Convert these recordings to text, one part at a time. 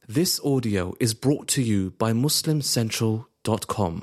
This audio is brought to you by MuslimCentral.com.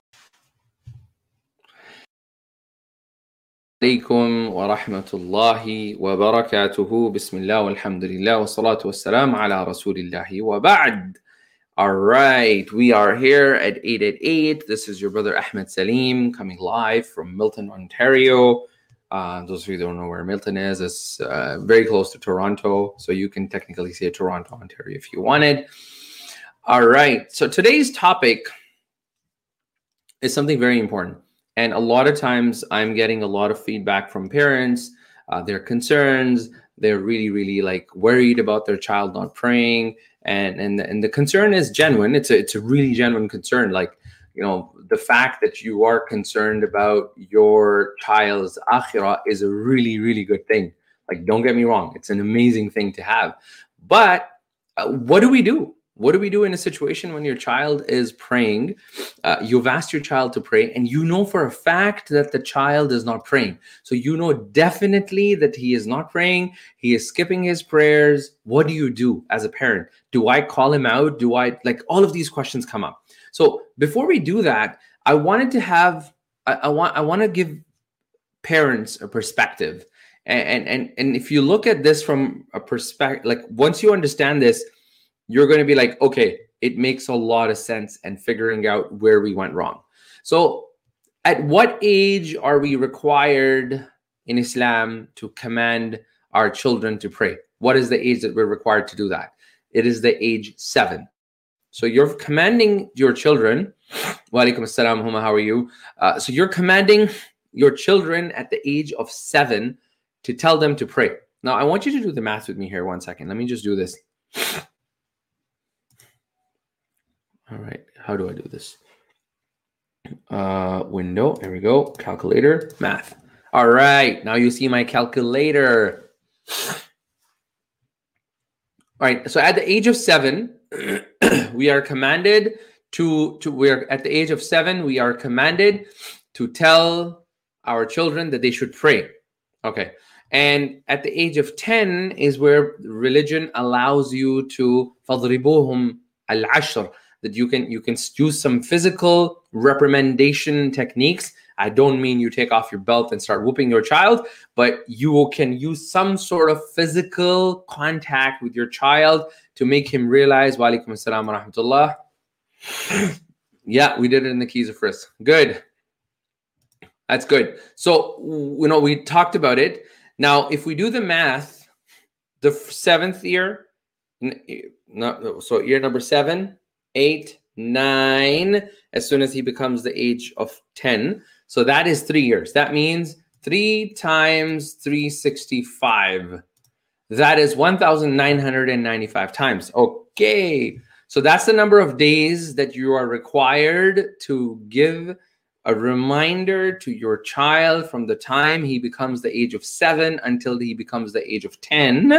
عليكم ورحمة الله وبركاته. بسم الله والحمد لله والصلاة والسلام على رسول الله وبعد. All right, we are here at 8 at 8. This is your brother Ahmed Salim coming live from Milton, Ontario. Those of you who don't know where Milton is, it's very close to Toronto. So you can technically say Toronto, Ontario if you wanted. All right, so today's topic is something very important. And a lot of times I'm getting a lot of feedback from parents, their concerns. They're really like worried about their child not praying. And the concern is genuine. It's a really genuine concern. Like, you know, the fact that you are concerned about your child's akhirah is a really good thing. Like, don't get me wrong. It's an amazing thing to have. But what do we do? What do we do in a situation when your child is praying? You've asked your child to pray, and you know for a fact that the child is not praying. So you know definitely that he is not praying. He is skipping his prayers. What do you do as a parent? Do I call him out? Do I, like, all of these questions come up. So before we do that, I wanted to have, I want to give parents a perspective. And if you look at this from a perspective, like, once you understand this, you're going to be like, okay, it makes a lot of sense, and figuring out where we went wrong. So at what age are we required in Islam to command our children to pray? What is the age that we're required to do that? It is the age 7. So you're commanding your children. Wa alaikum assalam, Huma, how are you? So you're commanding your children at the age of 7 to tell them to pray. Now, I want you to do the math with me here 1 second. Let me just do this. All right, how do I do this? Window, there we go. Calculator, math. All right, now you see my calculator. All right, so at the age of 7, we are commanded we're at the age of 7, we are commanded to tell our children that they should pray. Okay, and at the age of 10 is where religion allows you to فَضْرِبُوهُمْ الْعَشْرِ, that you can use some physical reprimandation techniques. I don't mean you take off your belt and start whooping your child, but you can use some sort of physical contact with your child to make him realize, wa alaikum assalam wa rahmatullah. Yeah, we did it in the Keys of Risk. Good. That's good. So, you know, we talked about it. Now, if we do the math, the 7th year, so year number 7, 8, 9, as soon as he becomes the age of 10. So that is 3 years. That means 3 times 365. That is 1,995 times. Okay. So that's the number of days that you are required to give a reminder to your child from the time he becomes the age of 7 until he becomes the age of 10.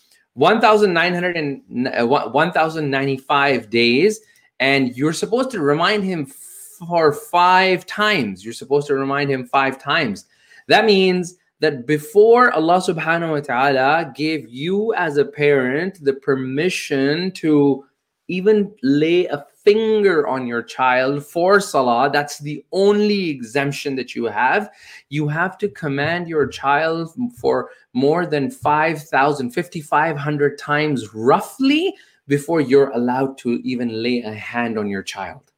1,095 days, and you're supposed to remind him for 5 times. You're supposed to remind him 5 times. That means that before Allah subhanahu wa ta'ala gave you as a parent the permission to even lay a finger on your child for salah, that's the only exemption that you have. You have to command your child for more than 5,500 times roughly before you're allowed to even lay a hand on your child.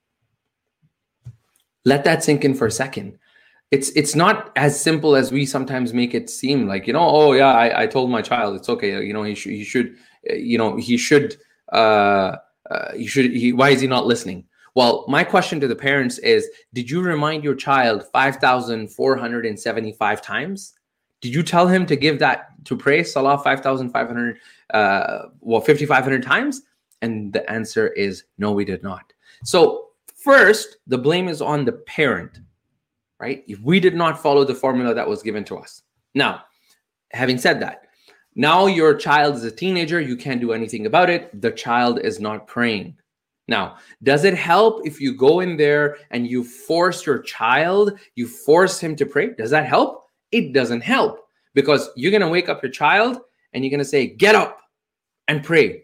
Let that sink in for a second. It's not as simple as we sometimes make it seem. Like, you know, oh yeah, I told my child it's okay. You know, he should why is he not listening? Well, my question to the parents is, did you remind your child 5,475 times? Did you tell him to give that, to pray salah 5,500, 5,500 times? And the answer is no, we did not. So first, the blame is on the parent, right? If we did not follow the formula that was given to us. Now, having said that, now your child is a teenager. You can't do anything about it. The child is not praying. Now, does it help if you go in there and you force your child, you force him to pray? Does that help? It doesn't help, because you're going to wake up your child and you're going to say, get up and pray.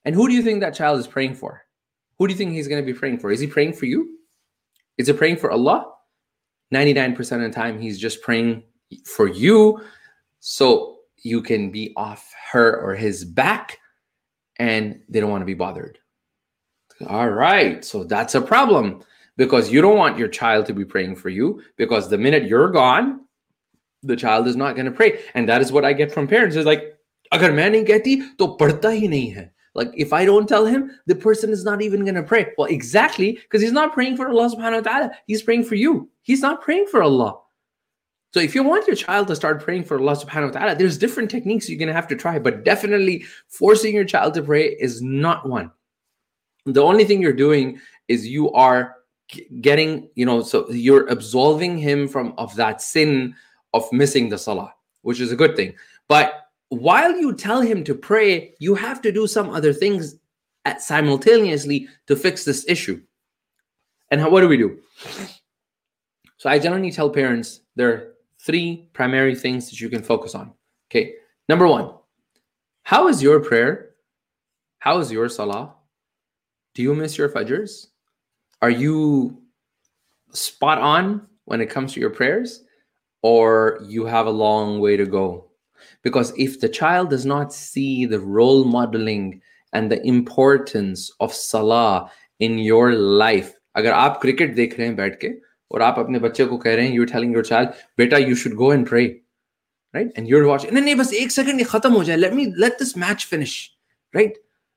And who do you think that child is praying for? Who do you think he's going to be praying for? Is he praying for you? Is he praying for Allah? 99% of the time, he's just praying for you so you can be off her or his back and they don't want to be bothered. All right, so that's a problem because you don't want your child to be praying for you, because the minute you're gone, the child is not going to pray. And that is what I get from parents. It's like, agar main nahi kehti, to padhta hi nahi hai. Like, if I don't tell him, the person is not even going to pray. Well, exactly, because he's not praying for Allah subhanahu wa ta'ala. He's praying for you. He's not praying for Allah. So if you want your child to start praying for Allah subhanahu wa ta'ala, there's different techniques you're going to have to try, but definitely forcing your child to pray is not one. The only thing you're doing is you are getting, so you're absolving him of that sin of missing the salah, which is a good thing. But while you tell him to pray, you have to do some other things simultaneously to fix this issue. And what do we do? So I generally tell parents there are 3 primary things that you can focus on. Okay. Number 1, how is your prayer? How is your salah? Do you miss your fajrs? Are you spot on when it comes to your prayers? Or you have a long way to go? Because if the child does not see the role modeling and the importance of salah in your life, agar aap cricket dekh rahe hain baith ke aur aap apne bacche ko keh rahe hain, you're telling your child, beta, you should go and pray, right? And you're watching, nahi bas 1 second ye khatam ho jaye, let this match finish, right?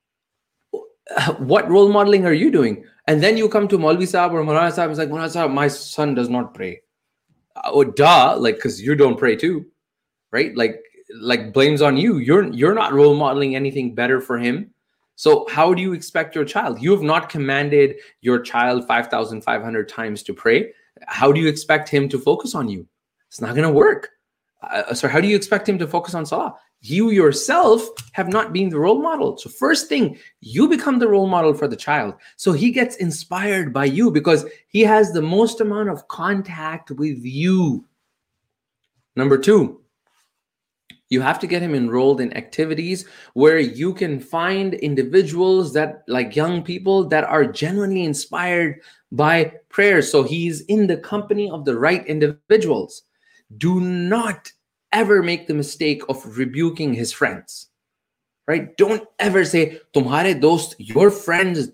What role modeling are you doing? And then you come to Maulvi Sahab or Maulana Sahab, it's like, Maulana Sahab, my son does not pray. Oh, duh, like, because you don't pray too, right? Like blame's on you. You're not role modeling anything better for him. So how do you expect your child? You have not commanded your child 5,500 times to pray. How do you expect him to focus on you? It's not going to work. So how do you expect him to focus on salah? You yourself have not been the role model. So first thing, you become the role model for the child. So he gets inspired by you because he has the most amount of contact with you. Number 2, you have to get him enrolled in activities where you can find individuals that, like young people, that are genuinely inspired by prayer. So he's in the company of the right individuals. Do not ever make the mistake of rebuking his friends, right? Don't ever say, tumhare dost, your friends,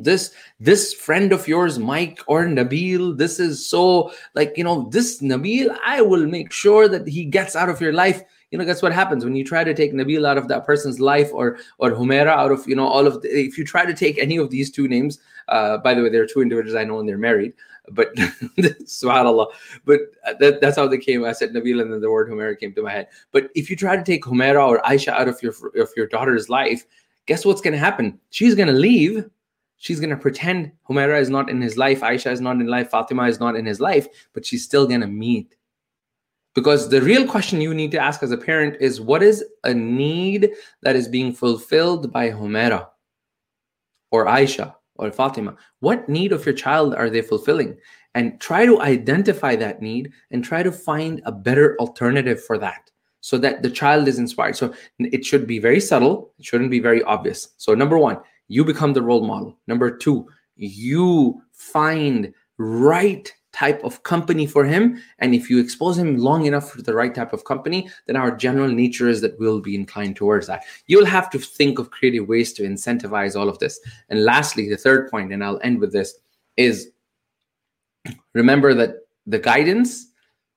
this friend of yours, Mike or Nabil, this is so, like, this Nabil, I will make sure that he gets out of your life. That's what happens when you try to take Nabil out of that person's life, or Humaira out of, all of if you try to take any of these 2 names, by the way, there are 2 individuals I know and they're married, but subhanAllah, but that's how they came. I said Nabil and then the word Humaira came to my head. But if you try to take Humaira or Aisha out of your daughter's life, guess what's going to happen? She's going to leave. She's going to pretend Humaira is not in his life, Aisha is not in life, Fatima is not in his life, but she's still going to meet. Because the real question you need to ask as a parent is, what is a need that is being fulfilled by Humaira or Aisha or Fatima? What need of your child are they fulfilling? And try to identify that need and try to find a better alternative for that so that the child is inspired. So it should be very subtle. It shouldn't be very obvious. So number 1, you become the role model. Number 2, you find right type of company for him. And if you expose him long enough for the right type of company, then our general nature is that we'll be inclined towards that. You'll have to think of creative ways to incentivize all of this. And lastly, the 3rd point, and I'll end with this, is remember that the guidance,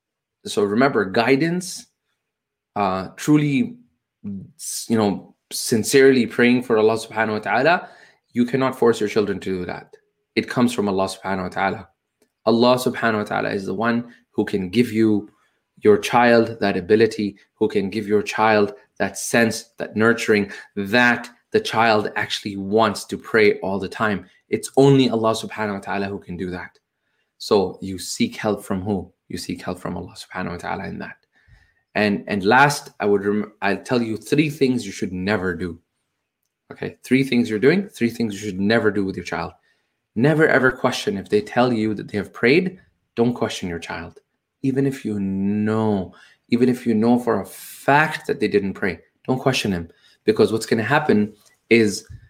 truly, sincerely praying for Allah subhanahu wa ta'ala, you cannot force your children to do that. It comes from Allah subhanahu wa ta'ala. Allah subhanahu wa ta'ala is the one who can give you, your child, that ability, who can give your child that sense, that nurturing, that the child actually wants to pray all the time. It's only Allah subhanahu wa ta'ala who can do that. So you seek help from who? You seek help from Allah subhanahu wa ta'ala in that. And last, I'll tell you 3 things you should never do. Okay, 3 things you're doing, 3 things you should never do with your child. Never ever question if they tell you that they have prayed. Don't question your child. Even if you know for a fact that they didn't pray, don't question him. Because what's going to happen is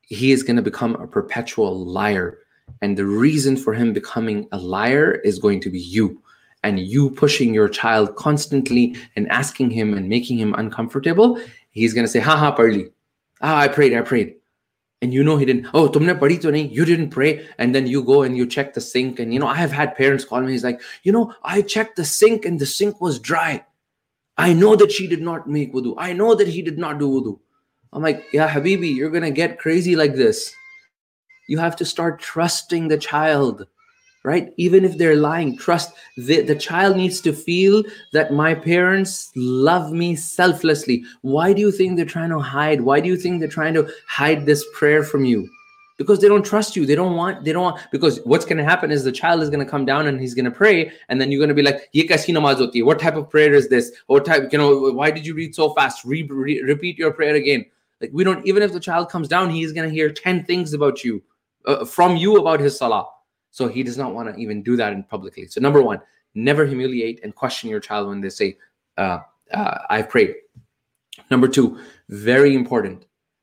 he is going to become a perpetual liar. And the reason for him becoming a liar is going to be you. And you pushing your child constantly and asking him and making him uncomfortable, he's going to say, ha parli. I prayed. And you know he didn't. Oh, tumne padhi to nahi. You didn't pray. And then you go and you check the sink. And I have had parents call me. He's like, I checked the sink and the sink was dry. I know that she did not make wudu. I know that he did not do wudu. I'm like, yeah, Habibi, you're going to get crazy like this. You have to start trusting the child, right? Even if they're lying, trust. The child needs to feel that my parents love me selflessly. Why do you think they're trying to hide? Why do you think they're trying to hide this prayer from you? Because they don't trust you. They don't want, because what's going to happen is the child is going to come down and he's going to pray. And then you're going to be like, ye kaisi namaz hoti hai? What type of prayer is this? What type, why did you read so fast? Repeat your prayer again. Like, we don't, even if the child comes down, he's going to hear 10 things about you, from you about his salah. So he does not want to even do that publicly. So number one, never humiliate and question your child when they say, I've prayed. Number two, very important,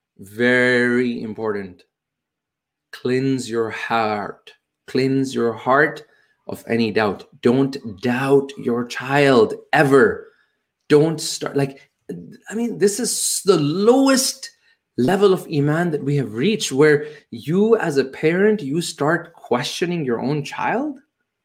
cleanse your heart. Cleanse your heart of any doubt. Don't doubt your child ever. Don't start, this is the lowest level of iman that we have reached, where you as a parent, you start questioning your own child.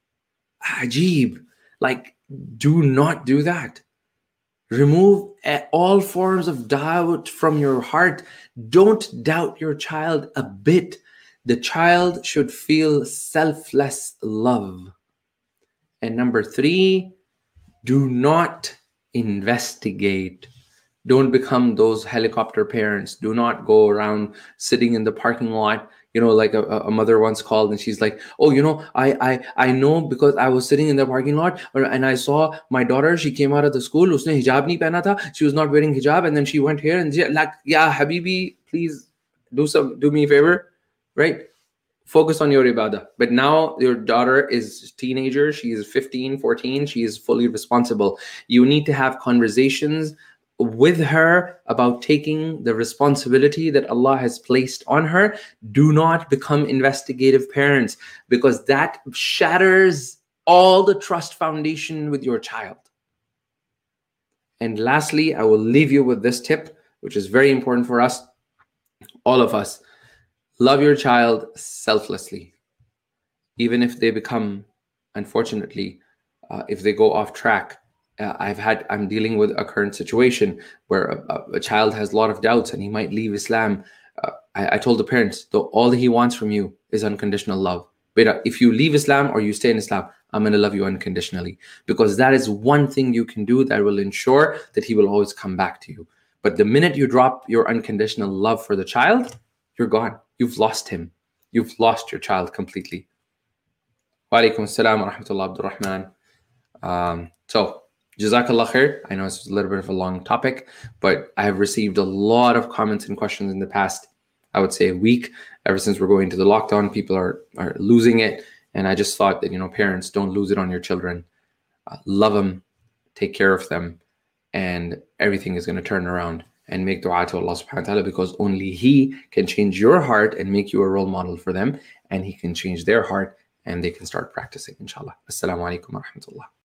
Ajib. Do not do that. Remove all forms of doubt from your heart. Don't doubt your child a bit. The child should feel selfless love. And number three, do not investigate. Don't become those helicopter parents. Do not go around sitting in the parking lot. Like a mother once called and she's like, oh, I know because I was sitting in the parking lot and I saw my daughter, she came out of the school, usne hijab nahi pehna tha, she was not wearing hijab, and then she went here and yeah, Habibi, please do me a favor, right? Focus on your ibadah. But now your daughter is a teenager, she is 15, 14, she is fully responsible. You need to have conversations with her about taking the responsibility that Allah has placed on her. Do not become investigative parents, because that shatters all the trust foundation with your child. And lastly, I will leave you with this tip, which is very important for us, all of us. Love your child selflessly. Even if they become, unfortunately, if they go off track. I'm dealing with a current situation where a child has a lot of doubts and he might leave Islam. I told the parents, all he wants from you is unconditional love. Beta, if you leave Islam or you stay in Islam, I'm going to love you unconditionally, because that is one thing you can do that will ensure that he will always come back to you. But the minute you drop your unconditional love for the child, you're gone. You've lost him. You've lost your child completely. Wa alaikum assalam wa rahmatullah, Abdul Rahman. So, Jazakallah khair. I know it's a little bit of a long topic, but I have received a lot of comments and questions in the past, I would say, a week. Ever since we're going to the lockdown, people are losing it. And I just thought that, parents, don't lose it on your children. Love them, take care of them, and everything is going to turn around. And make dua to Allah subhanahu wa ta'ala, because only He can change your heart and make you a role model for them. And He can change their heart and they can start practicing, inshallah. Assalamu alaikum wa rahmatullah.